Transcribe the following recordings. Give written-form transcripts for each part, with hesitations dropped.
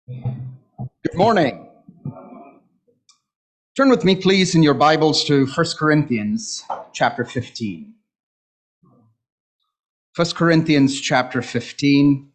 Good morning. Turn with me, please, in your Bibles to 1 Corinthians chapter 15. 1 Corinthians chapter 15.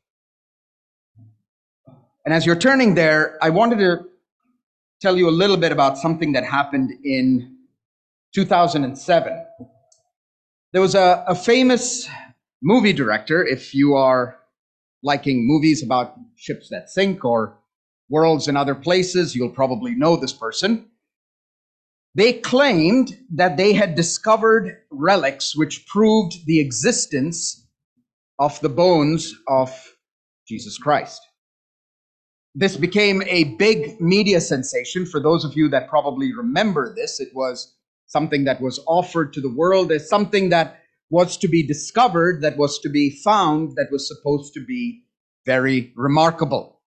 And as you're turning there, I wanted to tell you a little bit about something that happened in 2007. There was a famous movie director, if you are liking movies about ships that sink or worlds in other places, you'll probably know this person. They claimed that they had discovered relics which proved the existence of the bones of Jesus Christ. This became a big media sensation. For those of you that probably remember this, it was something that was offered to the world as something that was to be discovered, that was to be found, that was supposed to be very remarkable.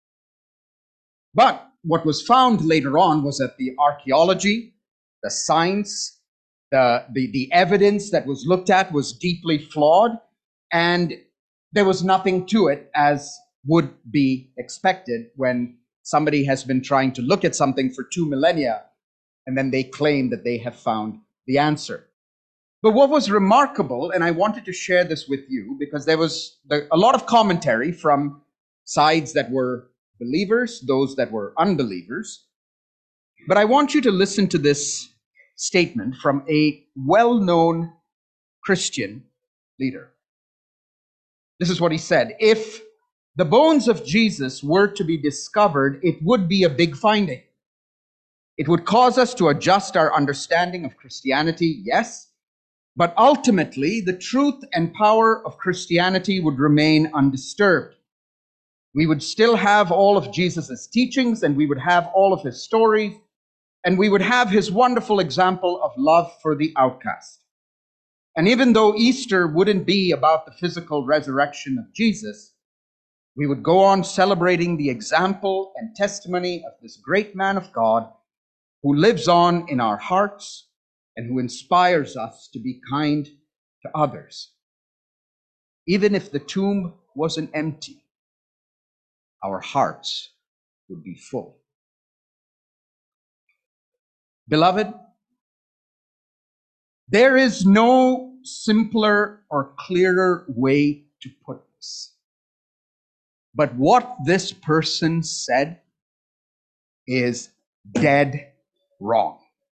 But what was found later on was that the archaeology, the science, the evidence that was looked at was deeply flawed, and there was nothing to it as would be expected when somebody has been trying to look at something for 2 millennia and then they claim that they have found the answer. But what was remarkable, and I wanted to share this with you because there was a lot of commentary from sides that were believers, those that were unbelievers. But I want you to listen to this statement from a well-known Christian leader. This is what he said: if the bones of Jesus were to be discovered, it would be a big finding. It would cause us to adjust our understanding of Christianity, yes, but ultimately the truth and power of Christianity would remain undisturbed. We would still have all of Jesus's teachings, and we would have all of his stories, and we would have his wonderful example of love for the outcast. And even though Easter wouldn't be about the physical resurrection of Jesus, we would go on celebrating the example and testimony of this great man of God who lives on in our hearts and who inspires us to be kind to others. Even if the tomb wasn't empty, our hearts would be full. Beloved, there is no simpler or clearer way to put this. But what this person said is dead wrong.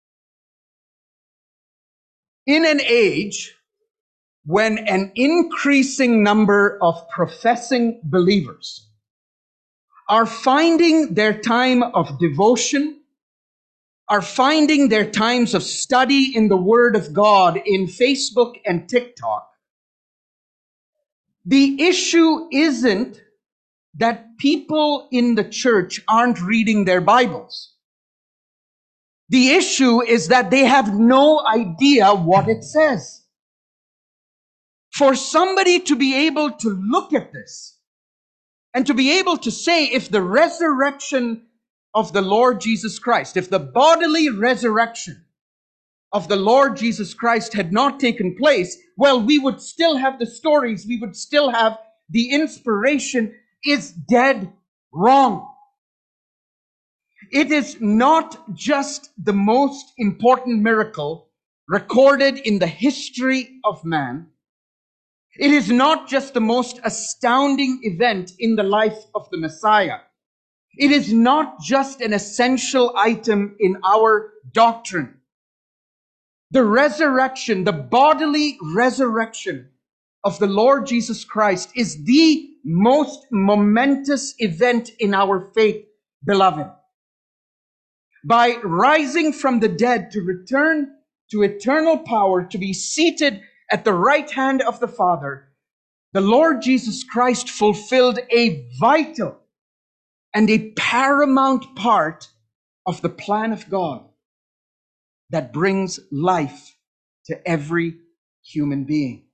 In an age when an increasing number of professing believers are finding their time of devotion, are finding their times of study in the Word of God in Facebook and TikTok, the issue isn't that people in the church aren't reading their Bibles. The issue is that they have no idea what it says. For somebody to be able to look at this and to be able to say, if the resurrection of the Lord Jesus Christ, if the bodily resurrection of the Lord Jesus Christ had not taken place, well, we would still have the stories, we would still have the inspiration, is dead wrong. It is not just the most important miracle recorded in the history of man. It is not just the most astounding event in the life of the Messiah. It is not just an essential item in our doctrine. The resurrection, the bodily resurrection of the Lord Jesus Christ is the most momentous event in our faith, beloved. By rising from the dead to return to eternal power, to be seated at the right hand of the Father, the Lord Jesus Christ fulfilled a vital and a paramount part of the plan of God that brings life to every human being.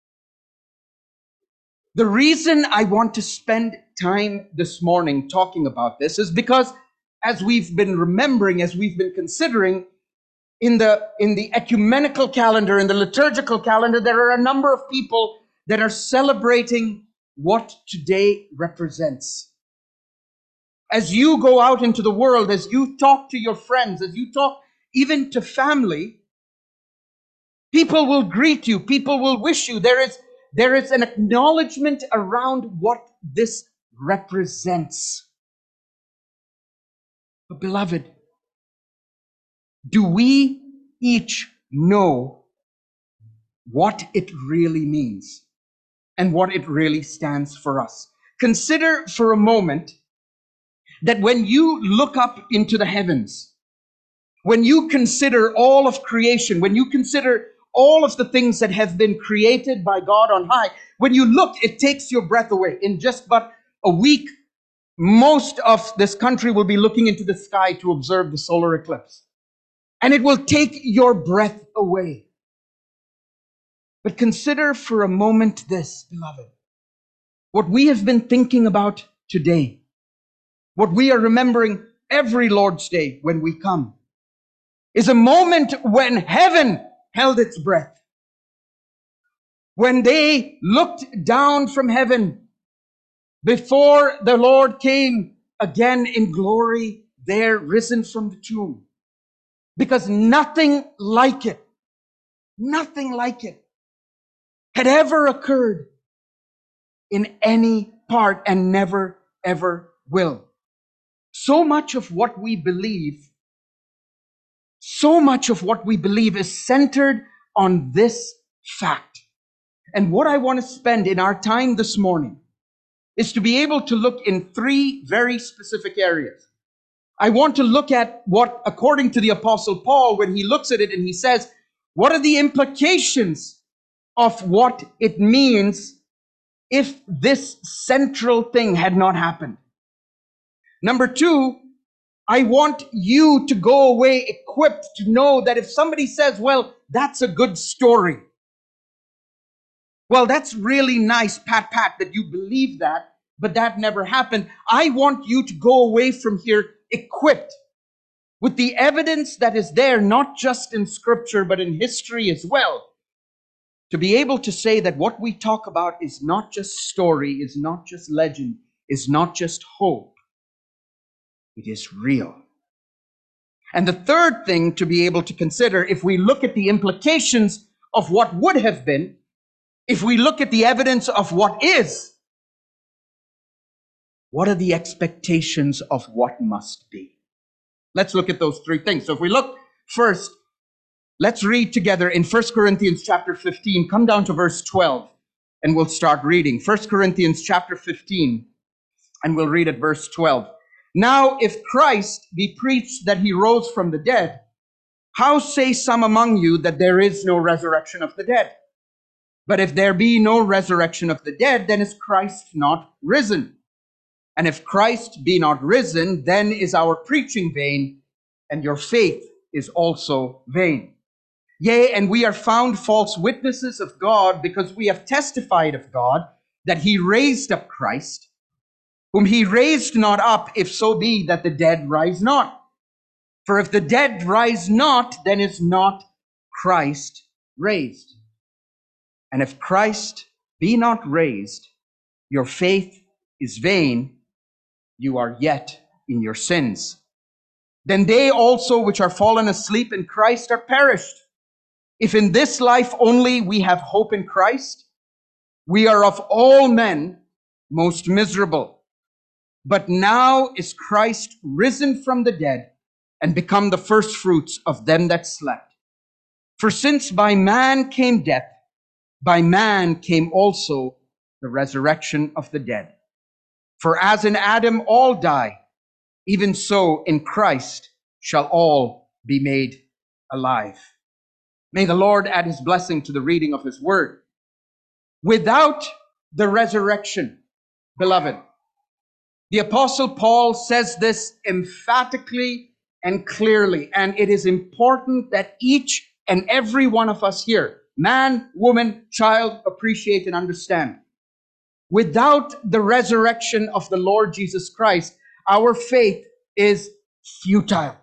The reason I want to spend time this morning talking about this is because, as we've been remembering, as we've been considering, in the ecumenical calendar, in the liturgical calendar, there are a number of people that are celebrating what today represents. As you go out into the world, as you talk to your friends, as you talk even to family, people will greet you. People will wish you. There is an acknowledgement around what this represents. But beloved, do we each know what it really means and what it really stands for us? Consider for a moment that when you look up into the heavens, when you consider all of creation, when you consider all of the things that have been created by God on high, when you look, it takes your breath away. In just but a week, most of this country will be looking into the sky to observe the solar eclipse. And it will take your breath away. But consider for a moment this, beloved. What we have been thinking about today, what we are remembering every Lord's Day when we come, is a moment when heaven held its breath. When they looked down from heaven before the Lord came again in glory, there risen from the tomb. Because nothing like it had ever occurred in any part and never, ever will. So much of what we believe is centered on this fact. And what I want to spend in our time this morning is to be able to look in three very specific areas. I want to look at what, according to the Apostle Paul, when he looks at it and he says, what are the implications of what it means if this central thing had not happened? Number two, I want you to go away equipped to know that if somebody says, well, that's a good story. Well, that's really nice, pat, that you believe that, but that never happened. I want you to go away from here equipped with the evidence that is there, not just in Scripture, but in history as well, to be able to say that what we talk about is not just story, is not just legend, is not just hope. It is real. And the third thing to be able to consider, if we look at the implications of what would have been, if we look at the evidence of what is, what are the expectations of what must be? Let's look at those three things. So if we look first, let's read together in 1 Corinthians chapter 15. Come down to verse 12 and we'll start reading. 1 Corinthians chapter 15 and we'll read at verse 12. Now, if Christ be preached that he rose from the dead, how say some among you that there is no resurrection of the dead? But if there be no resurrection of the dead, then is Christ not risen? And if Christ be not risen, then is our preaching vain, and your faith is also vain. Yea, and we are found false witnesses of God, because we have testified of God that he raised up Christ, whom he raised not up, if so be that the dead rise not. For if the dead rise not, then is not Christ raised. And if Christ be not raised, your faith is vain, you are yet in your sins. Then they also which are fallen asleep in Christ are perished. If in this life only we have hope in Christ, we are of all men most miserable. But now is Christ risen from the dead and become the firstfruits of them that slept. For since by man came death, by man came also the resurrection of the dead. For as in Adam all die, even so in Christ shall all be made alive. May the Lord add his blessing to the reading of his word. Without the resurrection, beloved, the Apostle Paul says this emphatically and clearly, and it is important that each and every one of us here, man, woman, child, appreciate and understand. Without the resurrection of the Lord Jesus Christ, our faith is futile.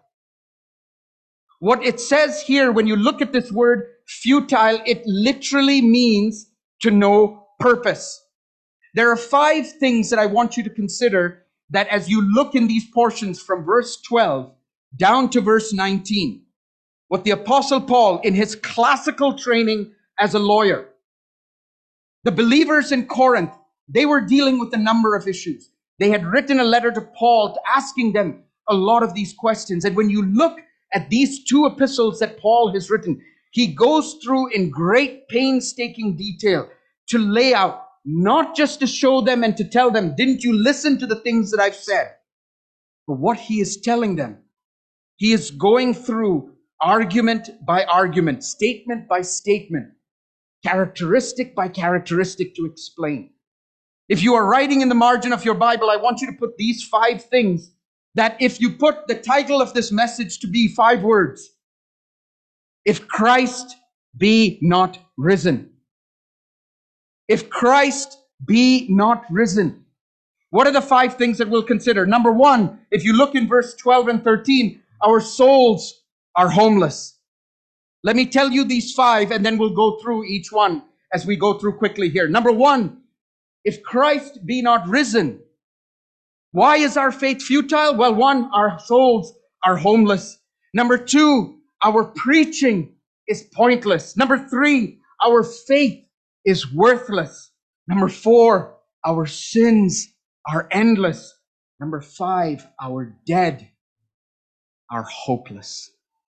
What it says here, when you look at this word futile, it literally means to no purpose. There are 5 things that I want you to consider that as you look in these portions from verse 12 down to verse 19, what the Apostle Paul, in his classical training as a lawyer, the believers in Corinth, they were dealing with a number of issues. They had written a letter to Paul asking them a lot of these questions. And when you look at these two epistles that Paul has written, he goes through in great painstaking detail to lay out, not just to show them and to tell them, didn't you listen to the things that I've said? But what he is telling them, he is going through argument by argument, statement by statement, characteristic by characteristic to explain. If you are writing in the margin of your Bible, I want you to put these 5 things that if you put the title of this message to be 5 words, if Christ be not risen. If Christ be not risen. What are the 5 things that we'll consider? Number 1, if you look in verse 12 and 13, our souls are homeless. Let me tell you these 5 and then we'll go through each one as we go through quickly here. Number 1, if Christ be not risen, why is our faith futile? Well, 1, our souls are homeless. Number 2, our preaching is pointless. Number 3, our faith is worthless. Number 4, our sins are endless. Number 5, our dead are hopeless.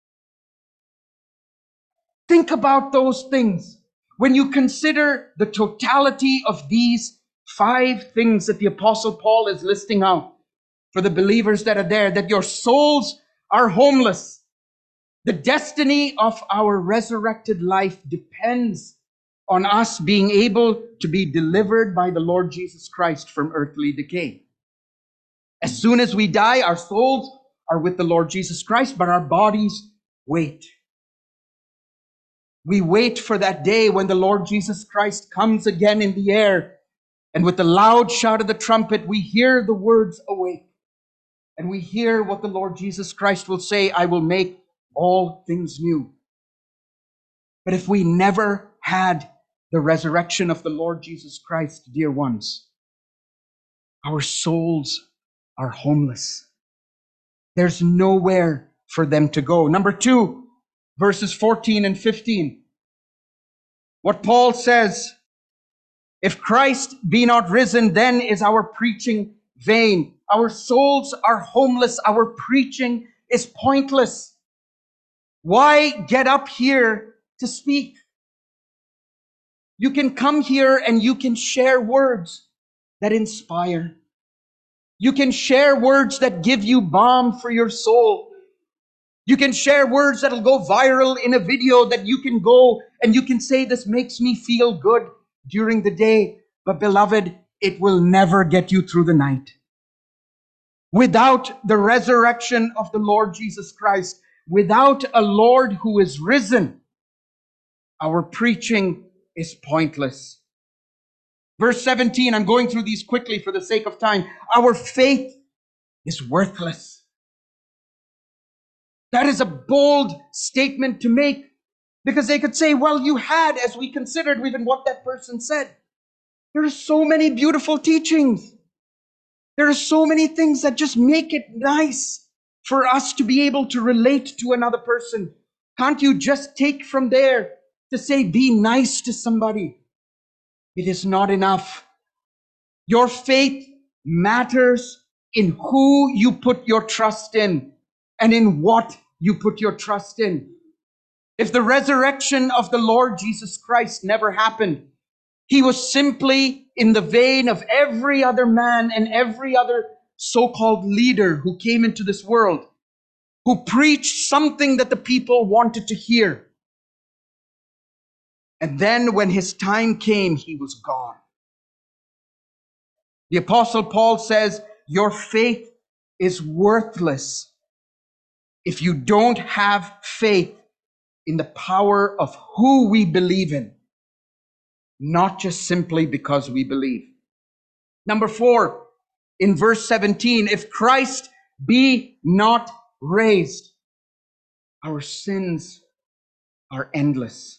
Think about those things. When you consider the totality of these 5 things that the Apostle Paul is listing out for the believers that are there, that your souls are homeless. The destiny of our resurrected life depends on us being able to be delivered by the Lord Jesus Christ from earthly decay. As soon as we die, our souls are with the Lord Jesus Christ, but our bodies wait. We wait for that day when the Lord Jesus Christ comes again in the air, and with the loud shout of the trumpet, we hear the words awake. And we hear what the Lord Jesus Christ will say, I will make all things new. But if we never had the resurrection of the Lord Jesus Christ, dear ones, our souls are homeless. There's nowhere for them to go. Number 2, verses 14 and 15. What Paul says, if Christ be not risen, then is our preaching vain. Our souls are homeless. Our preaching is pointless. Why get up here to speak? You can come here and you can share words that inspire. You can share words that give you balm for your soul. You can share words that'll go viral in a video that you can go and you can say, this makes me feel good during the day. But beloved, it will never get you through the night. Without the resurrection of the Lord Jesus Christ, without a Lord who is risen, our preaching is pointless. Verse 17, I'm going through these quickly for the sake of time. Our faith is worthless. That is a bold statement to make, because they could say, well, you had, as we considered even what that person said, there are so many beautiful teachings. There are so many things that just make it nice for us to be able to relate to another person. Can't you just take from there to say, be nice to somebody? It is not enough. Your faith matters in who you put your trust in and in what you put your trust in. If the resurrection of the Lord Jesus Christ never happened, he was simply in the vein of every other man and every other so-called leader who came into this world, who preached something that the people wanted to hear. And then when his time came, he was gone. The Apostle Paul says, your faith is worthless if you don't have faith in the power of who we believe in, not just simply because we believe. Number 4, in verse 17, if Christ be not raised, our sins are endless.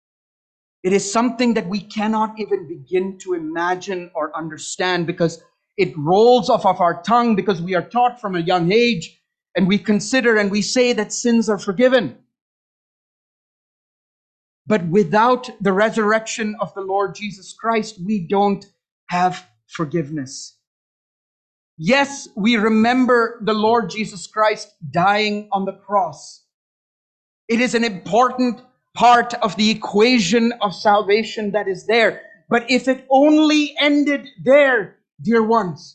It is something that we cannot even begin to imagine or understand, because It rolls off of our tongue because we are taught from a young age, and we consider and we say that sins are forgiven. But without the resurrection of the Lord Jesus Christ, we don't have forgiveness. Yes, we remember the Lord Jesus Christ dying on the cross. It is an important part of the equation of salvation that is there. But if it only ended there, dear ones,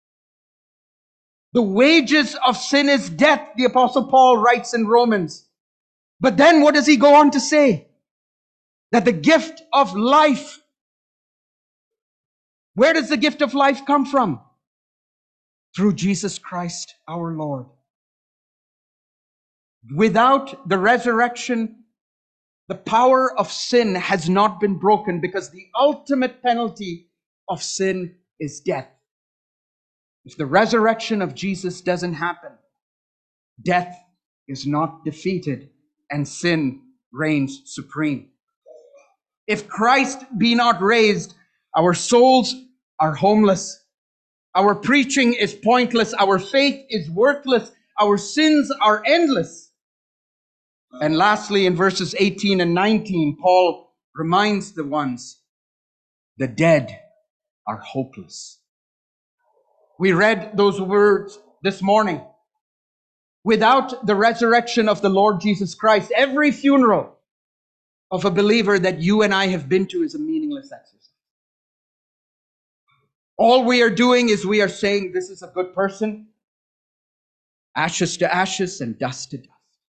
the wages of sin is death, the Apostle Paul writes in Romans. But then what does he go on to say? That the gift of life, where does the gift of life come from? Through Jesus Christ our Lord. Without the resurrection, the power of sin has not been broken, because the ultimate penalty of sin is death. If the resurrection of Jesus doesn't happen, death is not defeated and sin reigns supreme. If Christ be not raised, our souls are homeless. Our preaching is pointless. Our faith is worthless. Our sins are endless. And lastly, in verses 18 and 19, Paul reminds the ones, the dead are hopeless. We read those words this morning. Without the resurrection of the Lord Jesus Christ, every funeral of a believer that you and I have been to is a meaningless exercise. All we are doing is we are saying, this is a good person, ashes to ashes and dust to dust.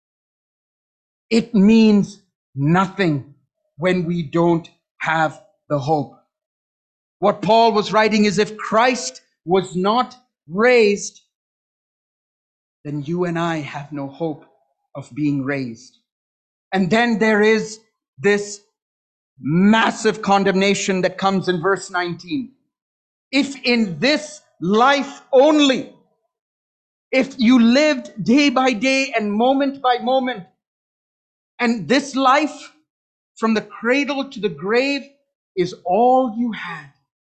It means nothing when we don't have the hope. What Paul was writing is, if Christ was not raised, then you and I have no hope of being raised. And then there is this massive condemnation that comes in verse 19. If in this life only, if you lived day by day and moment by moment, and this life from the cradle to the grave is all you had,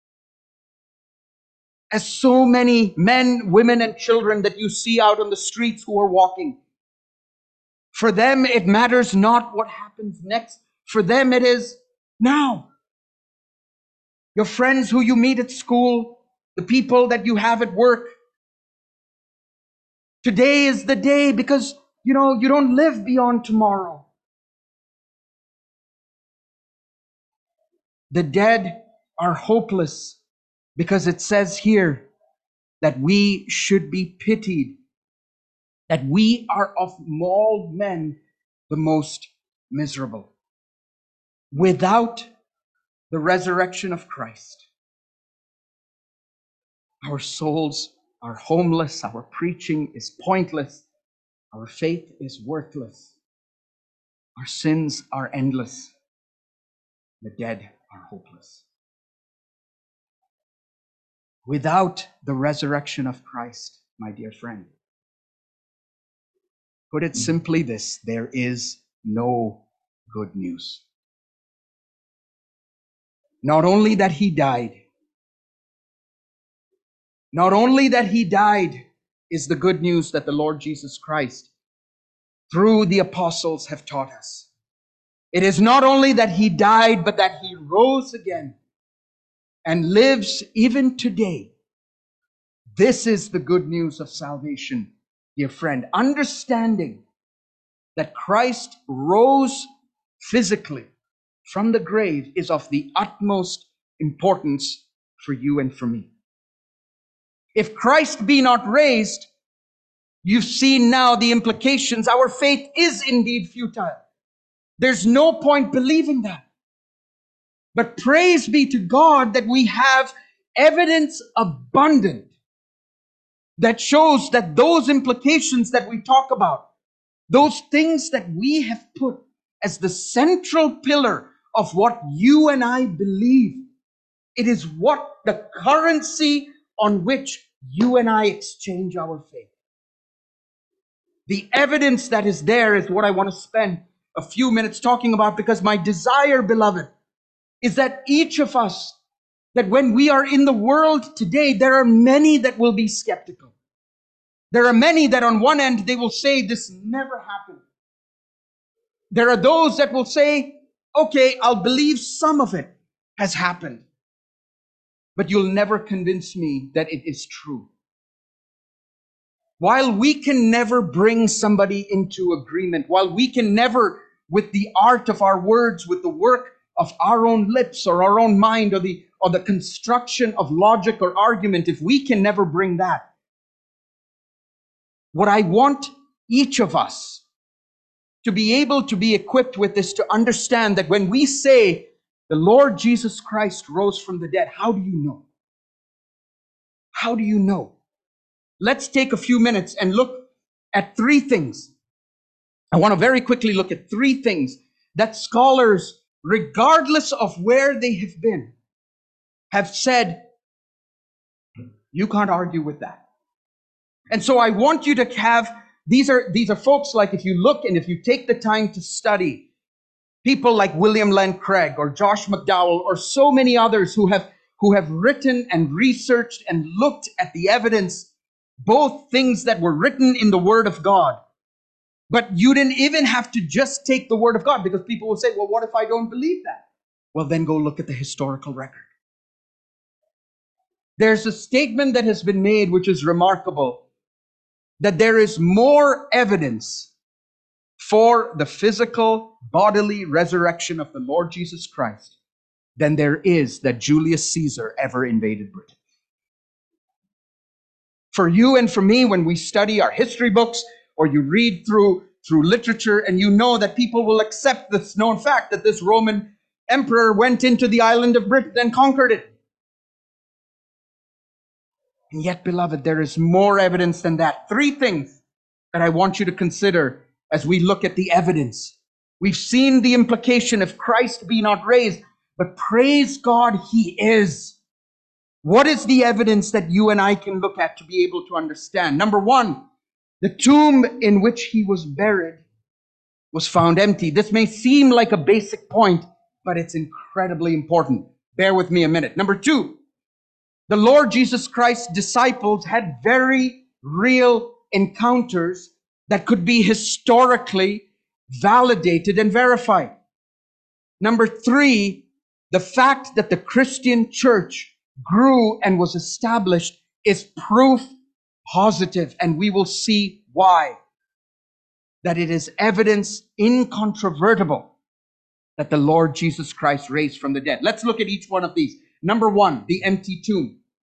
as so many men, women, and children that you see out on the streets who are walking, for them it matters not what happens next. For them it is now. Your friends who you meet at school, the people that you have at work, today is the day, because you don't live beyond tomorrow. The dead are hopeless, because it says here that we should be pitied, that we are of all men the most miserable. Without the resurrection of Christ, our souls are homeless, our preaching is pointless, our faith is worthless, our sins are endless, the dead are hopeless. Without the resurrection of Christ, my dear friend, put it simply this, there is no good news. Not only that he died is the good news that the Lord Jesus Christ, through the apostles, have taught us. It is not only that he died, but that he rose again and lives even today. This is the good news of salvation, dear friend. Understanding that Christ rose physically from the grave is of the utmost importance for you and for me. If Christ be not raised, you've seen now the implications. Our faith is indeed futile. There's no point believing that. But praise be to God that we have evidence abundant that shows that those implications that we talk about, those things that we have put as the central pillar of what you and I believe, it is what the currency on which you and I exchange our faith. The evidence that is there is what I want to spend a few minutes talking about, because my desire, beloved, is that each of us that when we are in the world today, there are many that will be skeptical. There are many that on one end, they will say this never happened. There are those that will say, okay, I'll believe some of it has happened, but you'll never convince me that it is true. While we can never bring somebody into agreement, while we can never, with the art of our words, with the work of our own lips or our own mind or the construction of logic or argument, if we can never bring that, what I want each of us to be able to be equipped with is to understand that when we say the Lord Jesus Christ rose from the dead, how do you know? How do you know? Let's take a few minutes and look at three things. I want to very quickly look at three things that scholars, regardless of where they have been, have said, you can't argue with that. And so I want you to have, these are folks like, if you look and if you take the time to study, people like William Lane Craig or Josh McDowell or so many others who have written and researched and looked at the evidence, both things that were written in the Word of God. But you didn't even have to just take the Word of God, because people will say, well, what if I don't believe that? Well, then go look at the historical record. There's a statement that has been made which is remarkable, that there is more evidence for the physical, bodily resurrection of the Lord Jesus Christ than there is that Julius Caesar ever invaded Britain. For you and for me, when we study our history books or you read through literature, and you know that people will accept this known fact that this Roman emperor went into the island of Britain and conquered it. And yet, beloved, there is more evidence than that. Three things that I want you to consider as we look at the evidence. We've seen the implication if Christ be not raised, but praise God, he is. What is the evidence that you and I can look at to be able to understand? Number one, the tomb in which he was buried was found empty. This may seem like a basic point, but it's incredibly important. Bear with me a minute. Number two, the Lord Jesus Christ's disciples had very real encounters that could be historically validated and verified. Number three, the fact that the Christian church grew and was established is proof positive, and we will see why. That it is evidence incontrovertible that the Lord Jesus Christ raised from the dead. Let's look at each one of these. Number one, the empty tomb.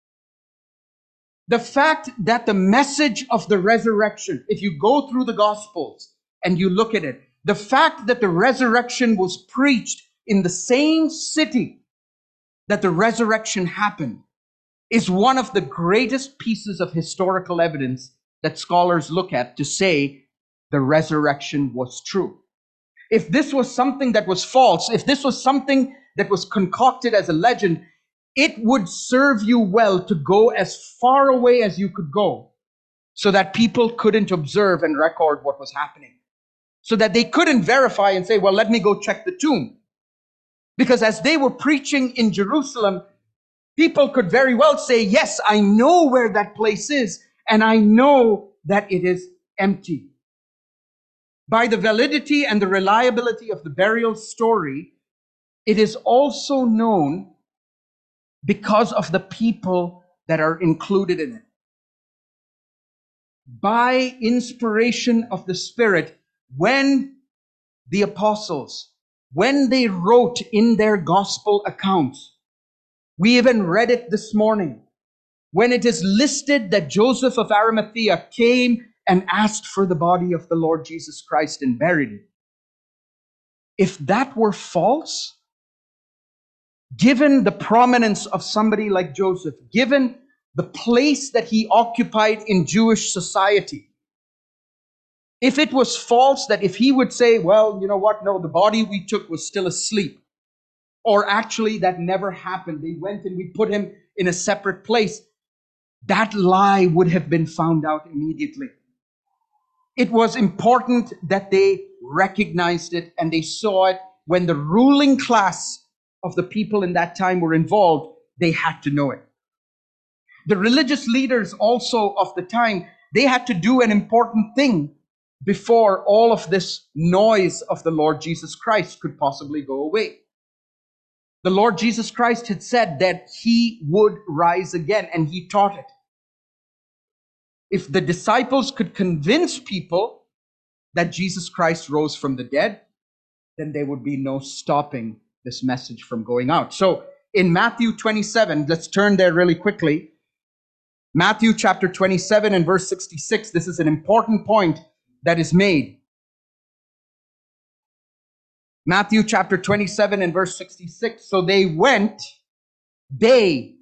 The fact that the message of the resurrection, if you go through the Gospels and you look at it, the fact that the resurrection was preached in the same city that the resurrection happened is one of the greatest pieces of historical evidence that scholars look at to say the resurrection was true. If this was something that was false, if this was something that was concocted as a legend, it would serve you well to go as far away as you could go so that people couldn't observe and record what was happening. So that they couldn't verify and say, well, let me go check the tomb. Because as they were preaching in Jerusalem, people could very well say, yes, I know where that place is, and I know that it is empty. By the validity and the reliability of the burial story, it is also known because of the people that are included in it. By inspiration of the Spirit, when the apostles, when they wrote in their gospel accounts, we even read it this morning, when it is listed that Joseph of Arimathea came and asked for the body of the Lord Jesus Christ and buried it. If that were false, given the prominence of somebody like Joseph, given the place that he occupied in Jewish society, if it was false, that if he would say, well, you know what, no, the body we took was still asleep, or actually that never happened, they went and we put him in a separate place, that lie would have been found out immediately. It was important that they recognized it and they saw it when the ruling class of the people in that time were involved. they had to know it. The religious leaders also of the time, they had to do an important thing before all of this noise of the Lord Jesus Christ could possibly go away. The Lord Jesus Christ had said that he would rise again, and he taught it. If the disciples could convince people that Jesus Christ rose from the dead, then there would be no stopping this message from going out. So in Matthew 27, let's turn there really quickly. Matthew chapter 27 and verse 66, this is an important point that is made. Matthew chapter 27 and verse 66. So they went, the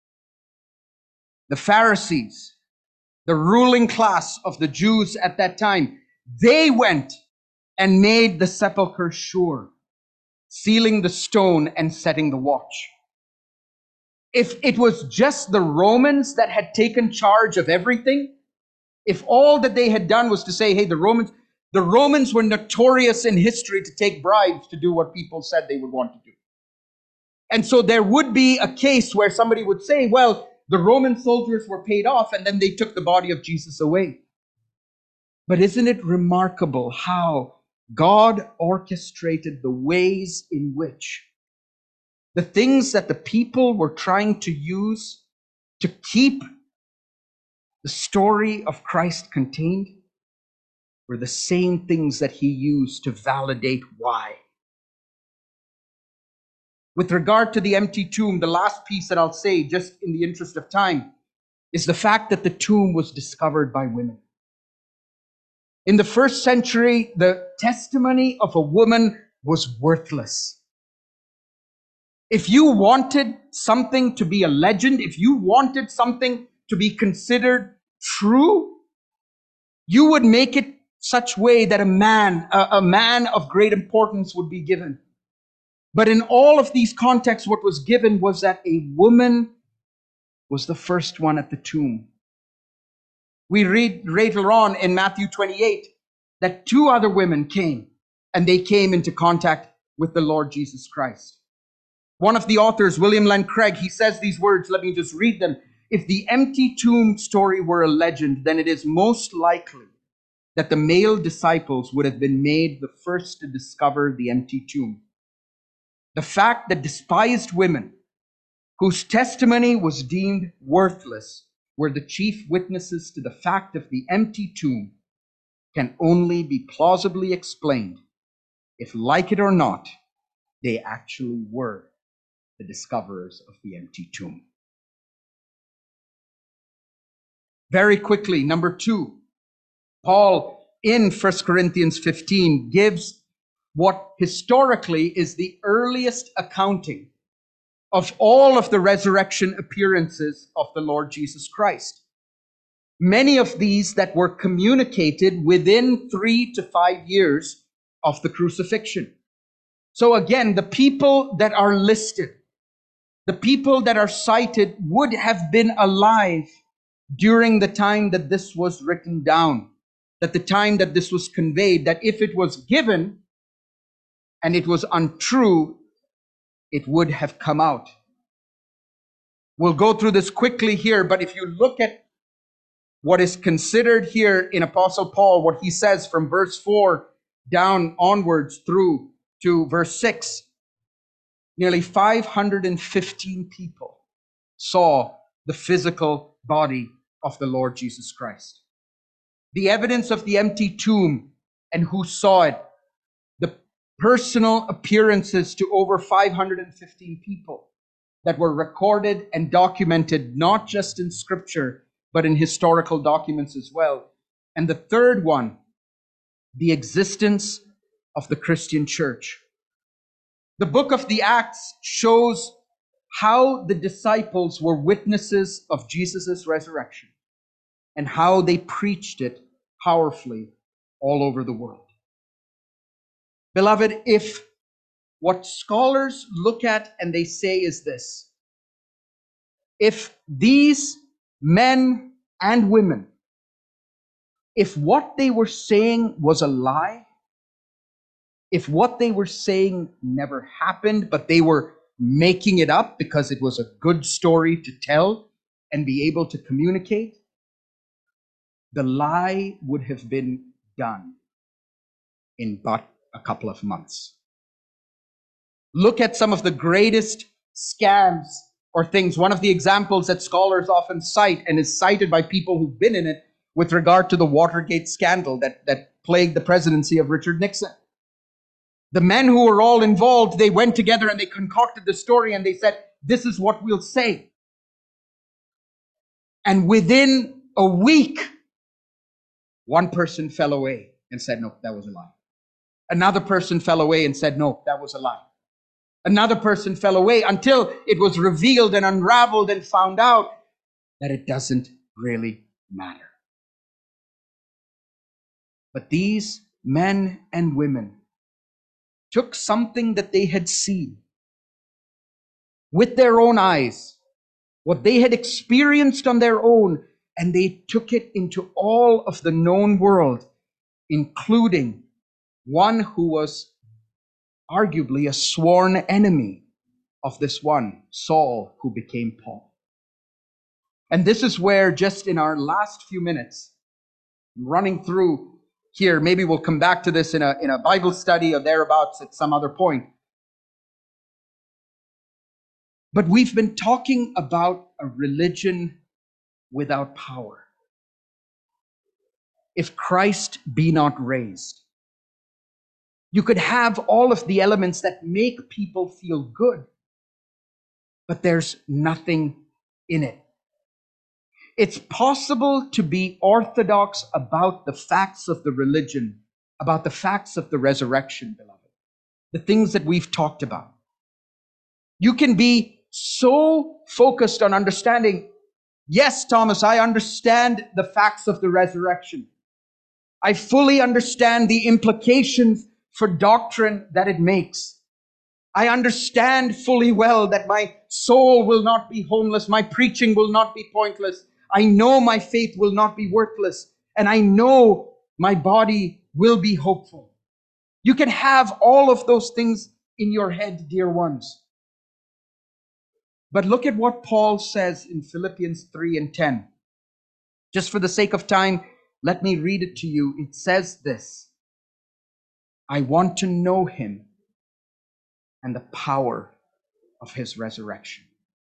Pharisees, the ruling class of the Jews at that time, they went and made the sepulchre sure, sealing the stone and setting the watch. If it was just the Romans that had taken charge of everything, if all that they had done was to say, hey, the Romans were notorious in history to take bribes to do what people said they would want to do. And so there would be a case where somebody would say, well, the Roman soldiers were paid off and then they took the body of Jesus away. But isn't it remarkable how God orchestrated the ways in which the things that the people were trying to use to keep the story of Christ contained were the same things that he used to validate why. With regard to the empty tomb, the last piece that I'll say, just in the interest of time, is the fact that the tomb was discovered by women. In the first century, the testimony of a woman was worthless. If you wanted something to be a legend, if you wanted something to be considered true, you would make it such way that a man of great importance would be given. But in all of these contexts, what was given was that a woman was the first one at the tomb. We read later on in Matthew 28 that two other women came, and they came into contact with the Lord Jesus Christ. One of the authors, William Lane Craig, he says these words, let me just read them. If the empty tomb story were a legend, then it is most likely that the male disciples would have been made the first to discover the empty tomb. The fact that despised women, whose testimony was deemed worthless, were the chief witnesses to the fact of the empty tomb can only be plausibly explained if, like it or not, they actually were the discoverers of the empty tomb. Very quickly, number 2, Paul in 1 Corinthians 15 gives what historically is the earliest accounting of all of the resurrection appearances of the Lord Jesus Christ. Many of these that were communicated within 3 to 5 years of the crucifixion. So again, the people that are listed, the people that are cited would have been alive during the time that this was written down, that the time that this was conveyed, that if it was given and it was untrue, it would have come out. We'll go through this quickly here, but if you look at what is considered here in Apostle Paul, what he says from verse 4 down onwards through to verse 6, nearly 515 people saw the physical body of the Lord Jesus Christ. The evidence of the empty tomb and who saw it, the personal appearances to over 515 people that were recorded and documented, not just in scripture, but in historical documents as well. And the third one, the existence of the Christian church. The book of the Acts shows how the disciples were witnesses of Jesus' resurrection and how they preached it powerfully all over the world. Beloved, if what scholars look at and they say is this, if these men and women, if what they were saying was a lie, if what they were saying never happened, but they were making it up because it was a good story to tell and be able to communicate, the lie would have been done in but a couple of months. Look at some of the greatest scams or things. One of the examples that scholars often cite and is cited by people who've been in it with regard to the Watergate scandal that plagued the presidency of Richard Nixon. The men who were all involved, they went together and they concocted the story and they said, this is what we'll say. And within a week, one person fell away and said, no, that was a lie. Another person fell away and said, no, that was a lie. Another person fell away until it was revealed and unraveled and found out that it doesn't really matter. But these men and women took something that they had seen with their own eyes, what they had experienced on their own, and they took it into all of the known world, including one who was arguably a sworn enemy of this one, Saul, who became Paul. And this is where, just in our last few minutes, running through here, maybe we'll come back to this in a Bible study or thereabouts at some other point. But we've been talking about a religion without power. If Christ be not raised, you could have all of the elements that make people feel good, but there's nothing in it. It's possible to be orthodox about the facts of the religion, about the facts of the resurrection, beloved, the things that we've talked about. You can be so focused on understanding, yes, Thomas, I understand the facts of the resurrection. I fully understand the implications for doctrine that it makes. I understand fully well that my soul will not be homeless, my preaching will not be pointless. I know my faith will not be worthless, and I know my body will be hopeful. You can have all of those things in your head, dear ones. But look at what Paul says in Philippians 3 and 10. Just for the sake of time, let me read it to you. It says this: I want to know him and the power of his resurrection.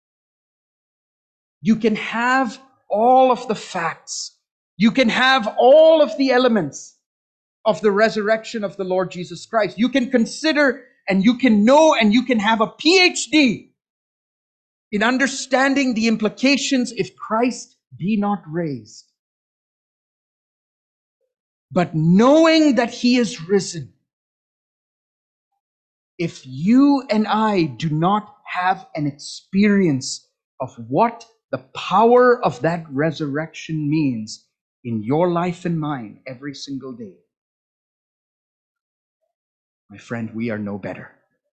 You can have all of the facts. You can have all of the elements of the resurrection of the Lord Jesus Christ. You can consider and you can know and you can have a PhD in understanding the implications if Christ be not raised. But knowing that he is risen, if you and I do not have an experience of what the power of that resurrection means in your life and mine every single day, my friend, we are no better.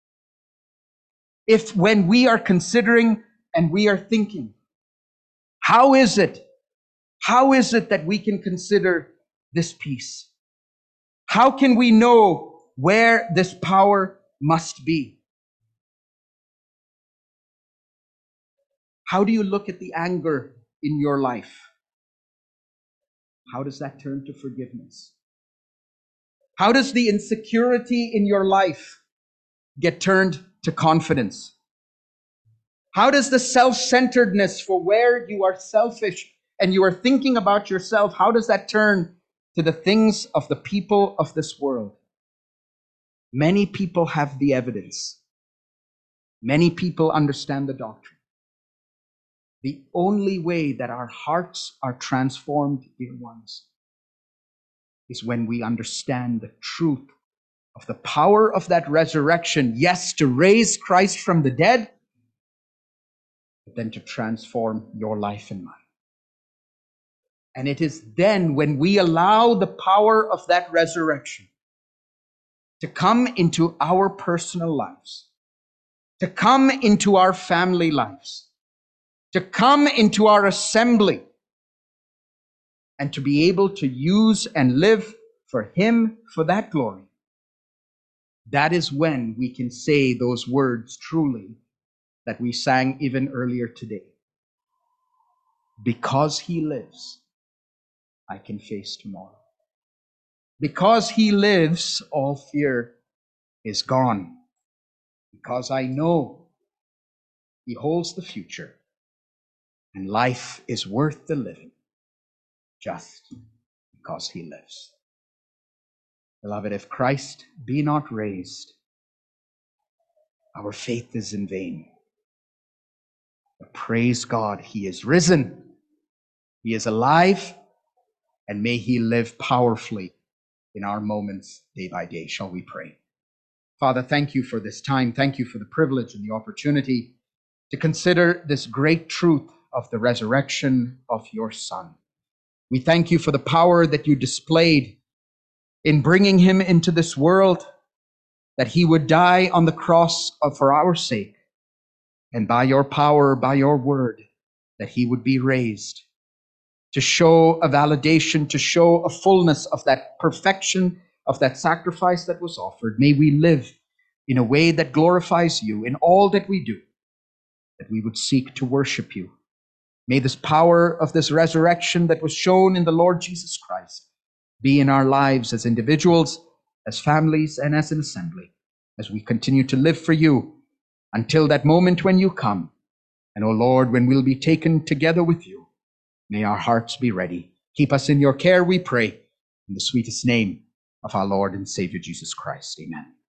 If when we are considering and we are thinking, how is it that we can consider this peace? How can we know where this power must be? How do you look at the anger in your life? How does that turn to forgiveness? How does the insecurity in your life get turned to confidence? How does the self-centeredness for where you are selfish and you are thinking about yourself, how does that turn to the things of the people of this world? Many people have the evidence. Many people understand the doctrine. The only way that our hearts are transformed, dear ones, is when we understand the truth of the power of that resurrection. Yes, to raise Christ from the dead, but then to transform your life and mine. And it is then when we allow the power of that resurrection to come into our personal lives, to come into our family lives, to come into our assembly, and to be able to use and live for him, for that glory. That is when we can say those words truly, that we sang even earlier today. Because he lives, I can face tomorrow. Because he lives, all fear is gone. Because I know he holds the future, and life is worth the living just because he lives. Beloved, if Christ be not raised, our faith is in vain. But praise God, he is risen, he is alive, and may he live powerfully in our moments day by day. Shall we pray? Father, thank you for this time. Thank you for the privilege and the opportunity to consider this great truth of the resurrection of your Son. We thank you for the power that you displayed in bringing him into this world, that he would die on the cross for our sake, and by your power, by your word, that he would be raised to show a validation, to show a fullness of that perfection, of that sacrifice that was offered. May we live in a way that glorifies you in all that we do, that we would seek to worship you. May this power of this resurrection that was shown in the Lord Jesus Christ be in our lives as individuals, as families, and as an assembly, as we continue to live for you until that moment when you come. And, O Lord, when we'll be taken together with you, may our hearts be ready. Keep us in your care, we pray, in the sweetest name of our Lord and Savior Jesus Christ. Amen.